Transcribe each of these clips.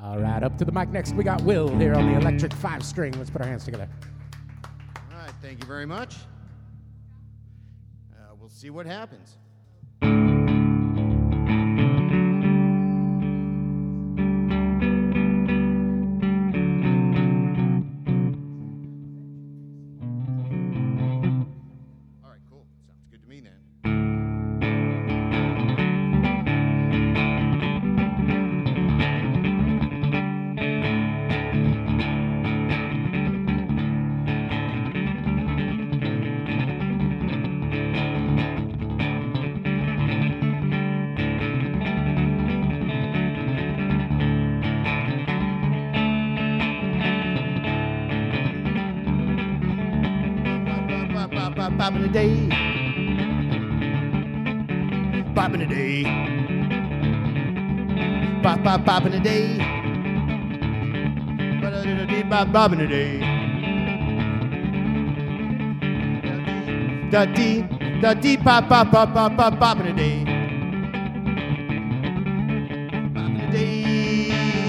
All right, up to the mic next. We got Will here on the electric 5-string. Let's put our hands together. All right, thank you very much. We'll see what happens. All right, cool. Sounds good to me then. Bob in the day, Bob in the day, Bob in the day, Bob in the day, da dee, Bob in the day, Bob in the day,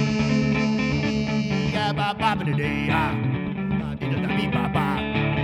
yeah, Bob in the day, da dee, Bob.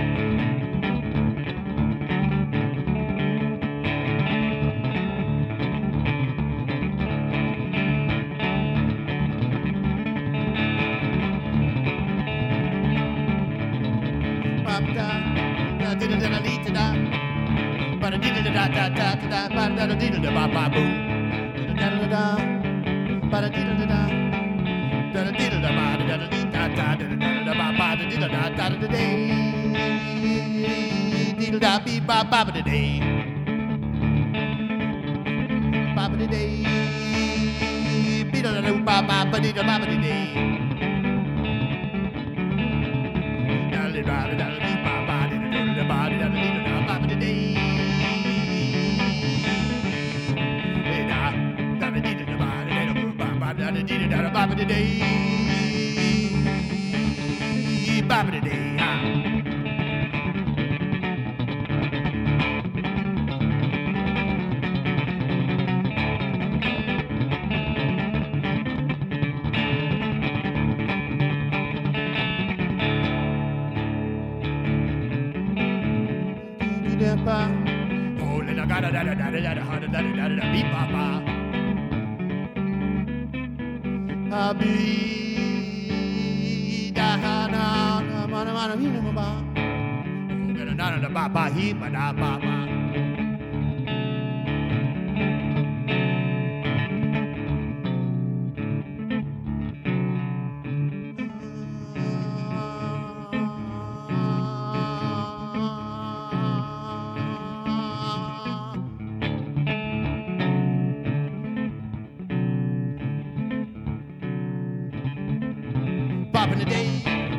Bob in the day,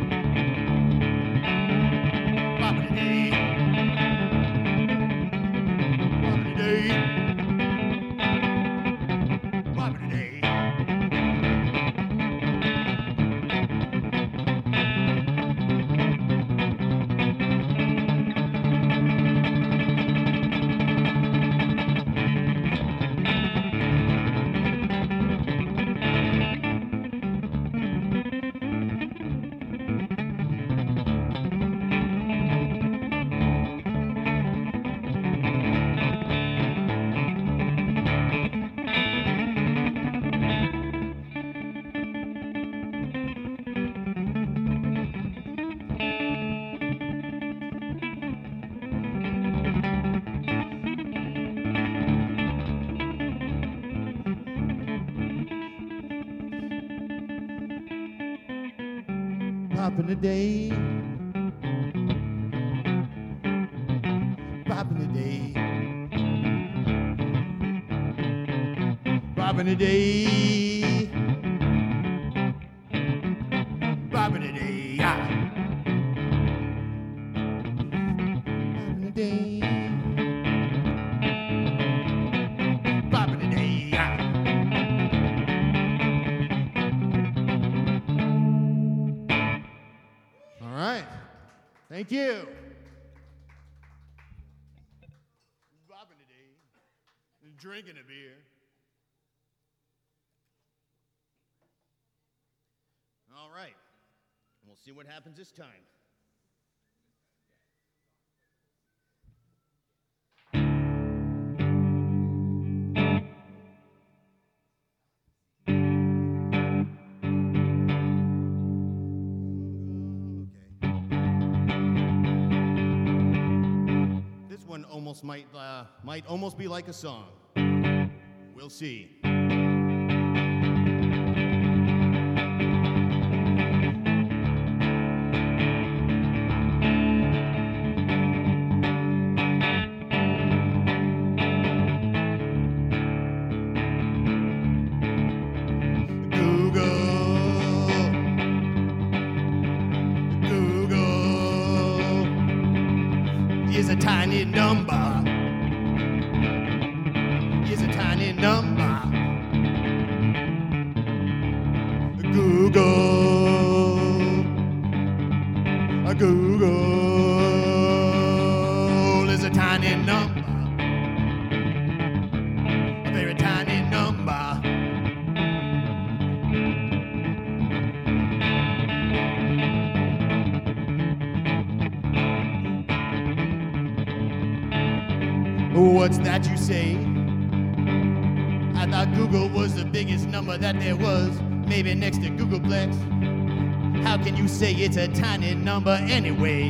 Bob in the day, Bob in the day, Bob in the day. Bob in the day, Bob in the day, Bob in the day, Bob in the day, yeah. Bob in the day, Bob in the day, yeah. All right. Thank you. Bobbing today, drinking a beer. right. We'll see what happens this time. This one almost might almost be like a song. We'll see. Is a tiny number. Is a tiny number. Google. Google is a tiny number. A very tiny number. What's that you say? I thought Google was the biggest number that there was, maybe next to Googleplex. How can you say it's a tiny number anyway?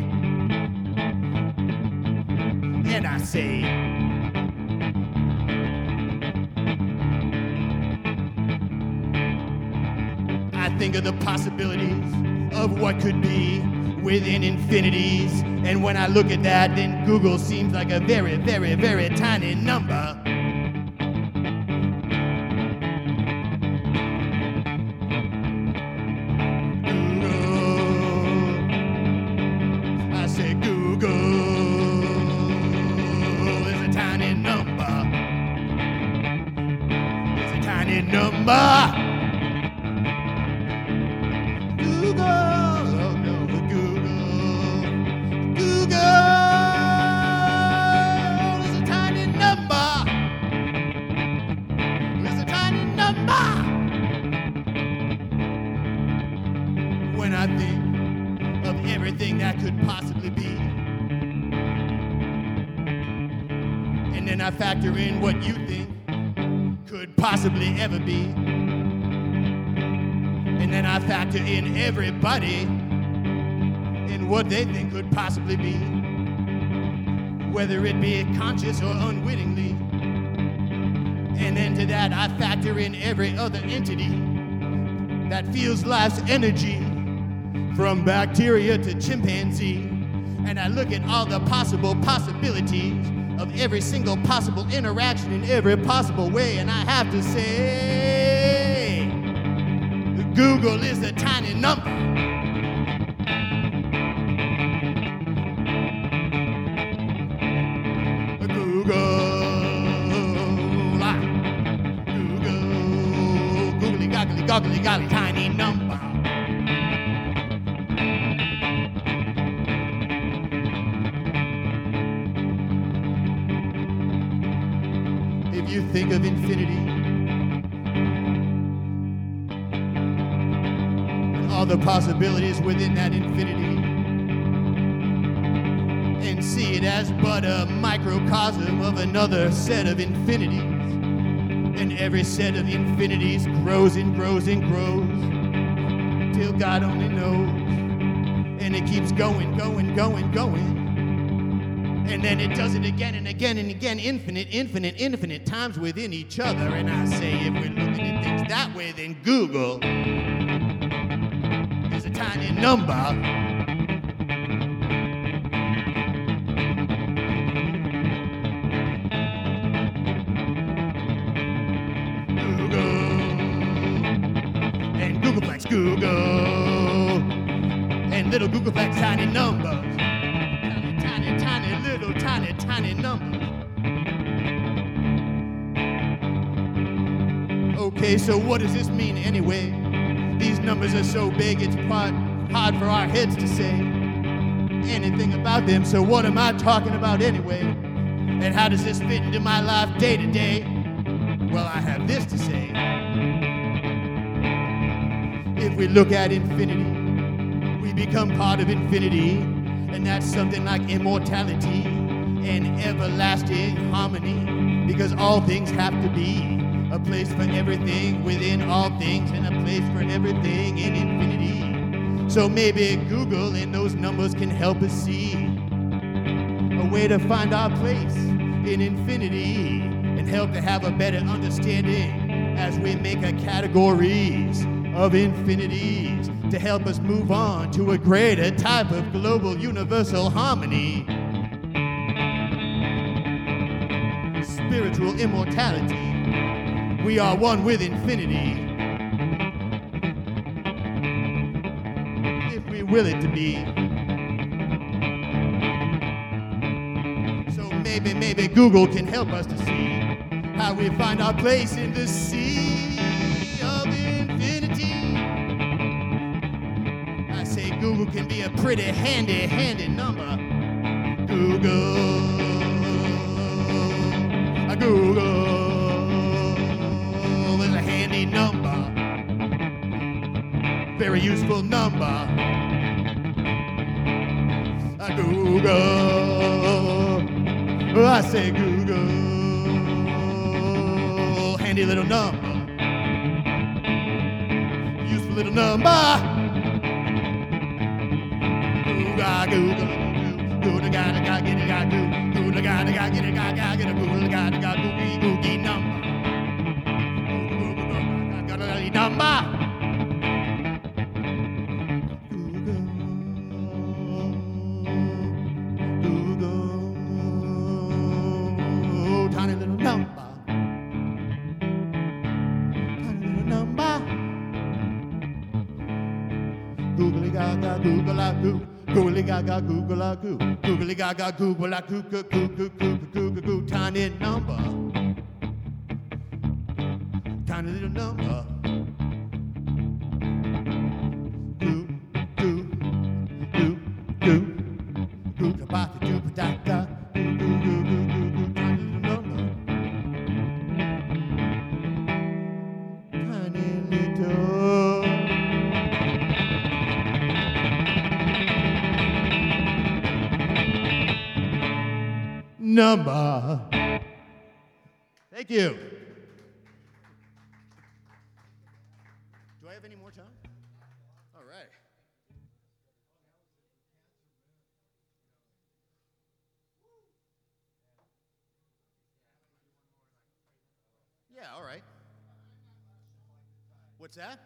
And I say, I think of the possibilities of what could be within infinities. And when I look at that, then Google seems like a very, very, very tiny number. Google. I say Google is a tiny number. It's a tiny number. Google. When I think of everything that could possibly be, and then I factor in what you think could possibly ever be, and then I factor in everybody and what they think could possibly be, whether it be conscious or unwittingly, and then to that I factor in every other entity that feels life's energy, from bacteria to chimpanzee, and I look at all the possible possibilities of every single possible interaction in every possible way, and I have to say, Google is a tiny number. Goggly, golly, tiny number. If you think of infinity and all the possibilities within that infinity, and see it as but a microcosm of another set of infinities, and every set of infinities grows and grows and grows till God only knows. And it keeps going, going, going, going. And then it does it again and again and again, infinite, infinite, infinite times within each other. And I say, if we're looking at things that way, then Google is a tiny number. Google and little Googleplex tiny numbers, tiny, tiny, little tiny, tiny numbers. Okay, so what does this mean anyway? These numbers are so big, it's hard for our heads to say anything about them. So what am I talking about anyway? And how does this fit into my life day to day? Well, I have this to say. If if we look at infinity, we become part of infinity, and that's something like immortality and everlasting harmony, because all things have to be a place for everything within all things and a place for everything in infinity. So maybe Google and those numbers can help us see a way to find our place in infinity and help to have a better understanding as we make a categories of infinities to help us move on to a greater type of global universal harmony. Spiritual immortality. We are one with infinity. If we will it to be. So maybe Google can help us to see how we find our place in the sea of infinity. I say Google can be a pretty handy number. Google is a handy number, very useful number. Google, I say Google, handy little number, useful little number. Google, Google, gotta get it, gotta Google, gotta get it, gotta get a Google, gotta Googie number. Gotta number. Google, tiny little number. Tiny little number. Googly gaga, Google a goo. Googly gaga, Google a goo. Googly gaga, Google a goo, goo, goo, goo, goo, goo, goo, goo, tiny number. Tiny little number. Goo, goo, goo, goo, goo, kabata, goo, patata, goo, goo, goo, goo, goo, goo, tiny little number. Tiny little number. Thank you. Do I have any more time? All right. Yeah, all right. What's that?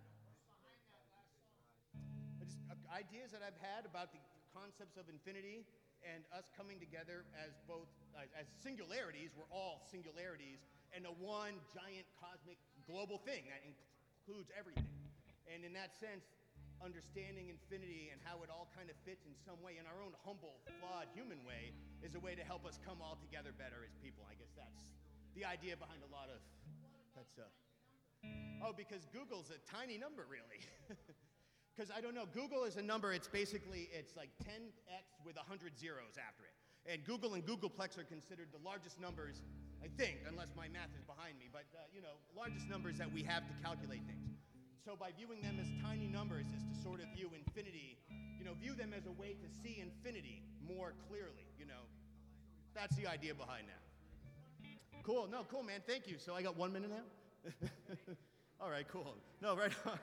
Ideas that I've had about the concepts of infinity and us coming together as both as singularities. We're all singularities, and a one giant cosmic global thing that includes everything. And in that sense, understanding infinity and how it all kind of fits in some way in our own humble, flawed human way is a way to help us come all together better as people. I guess that's the idea behind a lot of that stuff. Oh, because Google's a tiny number, really. Because I don't know, Google is a number, it's like 10x with 100 zeros after it. And Google and Googleplex are considered the largest numbers, I think, unless my math is behind me, but largest numbers that we have to calculate things. So by viewing them as tiny numbers is to sort of view infinity, view them as a way to see infinity more clearly, That's the idea behind that. Cool, man, thank you. So I got 1 minute now? All right, cool. No, right on.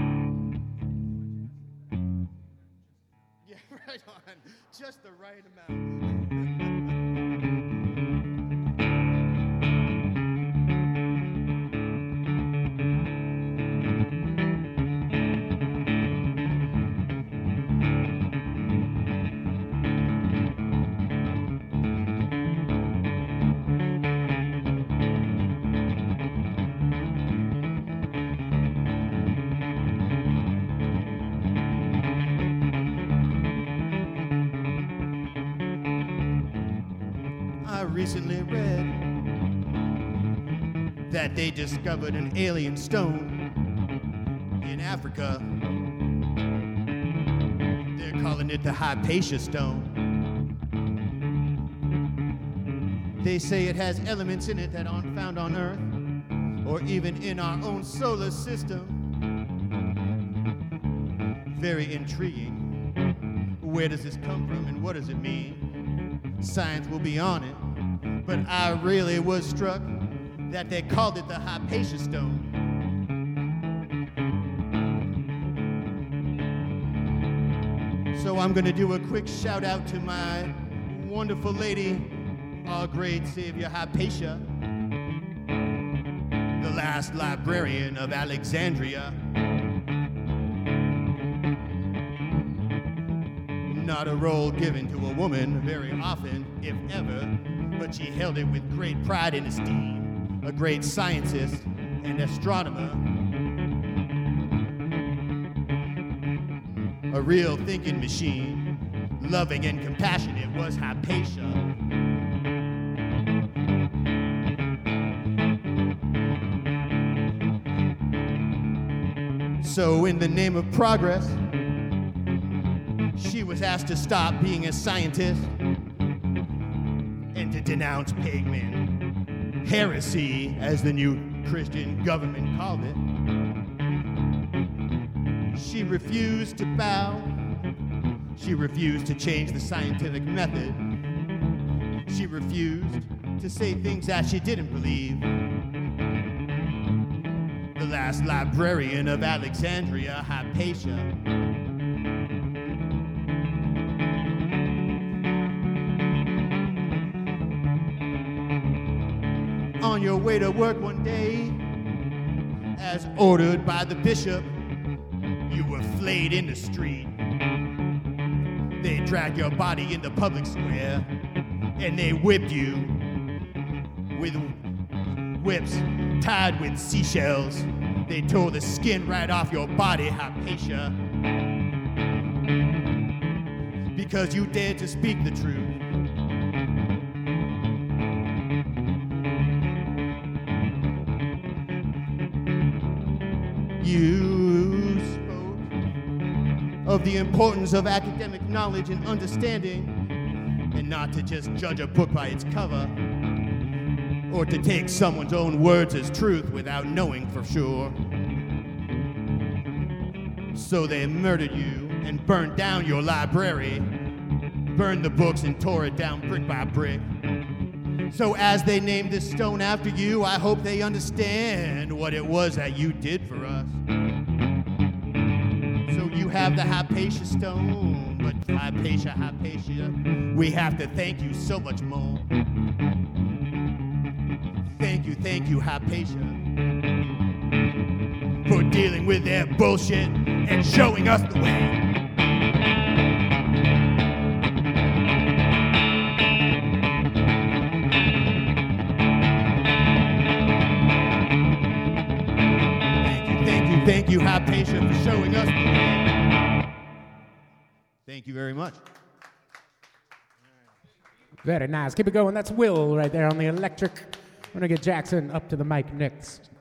Yeah, right on. Just the right amount. Recently read that they discovered an alien stone in Africa. They're calling it the Hypatia stone. They say it has elements in it that aren't found on Earth or even in our own solar system. very intriguing. Where does this come from and what does it mean? Science will be on it, but I really was struck that they called it the Hypatia stone. So I'm gonna do a quick shout out to my wonderful lady, our great savior Hypatia, the last librarian of Alexandria. Not a role given to a woman very often, if ever, but she held it with great pride and esteem. A great scientist and astronomer. A real thinking machine, loving and compassionate was Hypatia. So in the name of progress, she was asked to stop being a scientist and to denounce pagan heresy, as the new Christian government called it. She refused to bow. She refused to change the scientific method. She refused to say things that she didn't believe. The last librarian of Alexandria, Hypatia. On your way to work one day, as ordered by the bishop, you were flayed in the street. They dragged your body in the public square, and they whipped you with whips tied with seashells. They tore the skin right off your body, Hypatia, because you dared to speak the truth. You spoke of the importance of academic knowledge and understanding, and not to just judge a book by its cover, or to take someone's own words as truth without knowing for sure. So they murdered you and burned down your library, burned the books and tore it down brick by brick. So as they named this stone after you, I hope they understand what it was that you did for us. So you have the Hypatia stone, but Hypatia, we have to thank you so much more. Thank you, Hypatia, for dealing with their bullshit and showing us the way. Thank you, Hypatia, for showing us the way. Thank you very much. Very nice. Keep it going. That's Will right there on the electric. We're going to get Jackson up to the mic next.